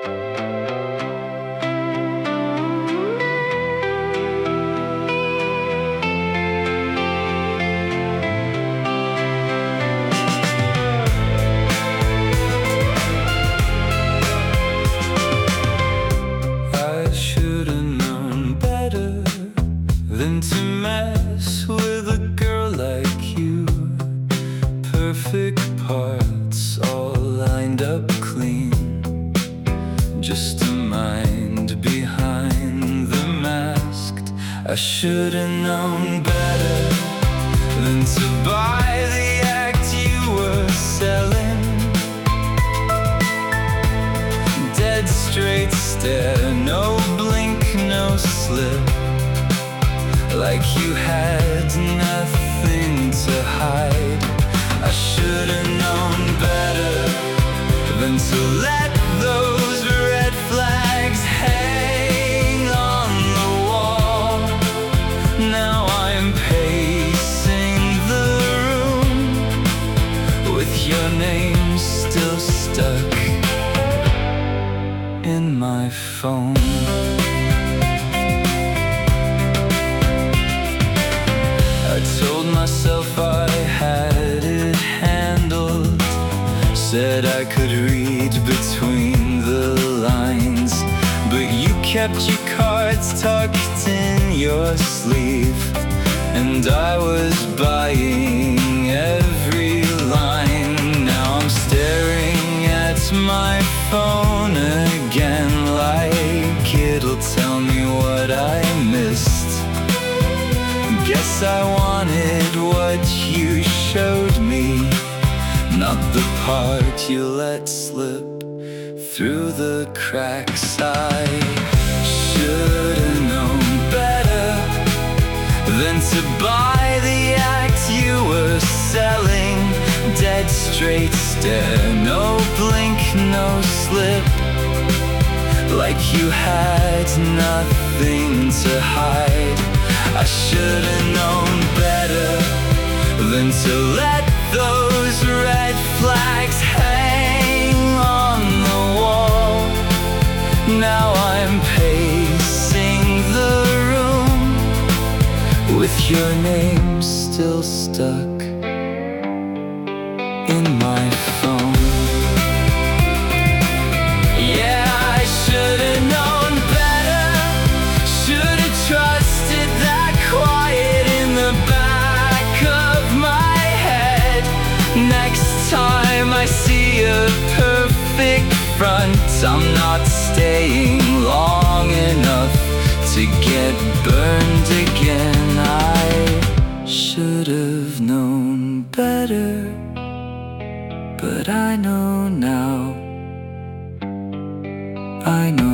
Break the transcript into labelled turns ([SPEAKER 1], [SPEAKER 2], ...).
[SPEAKER 1] I should've known better than to mess with a girl like you. Perfect parts all lined up clean, just a mind behind the masked. I should've known better than to buy the act you were selling. Dead straight stare, no blink, no slip, like you had nothing to hide. I should've known better than to let those red flags hang on the wall. Now I'm pacing the room with your name still stuck in my phone. I told myself I had it handled, said I could read between the lines, but you kept your cards tucked in your sleeve, and I was buying every line. Now I'm staring at my phone again, like it'll tell me what I missed. Guess I wanted what you showed me, not the part you let slip through the cracks. I should've known better than to buy the act you were selling. Dead straight stare, no blink, no slip, like you had nothing to hide. I should've known better than to let those red flags hang on the wall. Now I'm pacing the room with your name still stuck in my phone. Yeah, I should've known better, should've trusted that quiet in the back of my head. Next time I see a perfect front, I'm not staying long enough to get burned again. I should've known better, but I know now. I know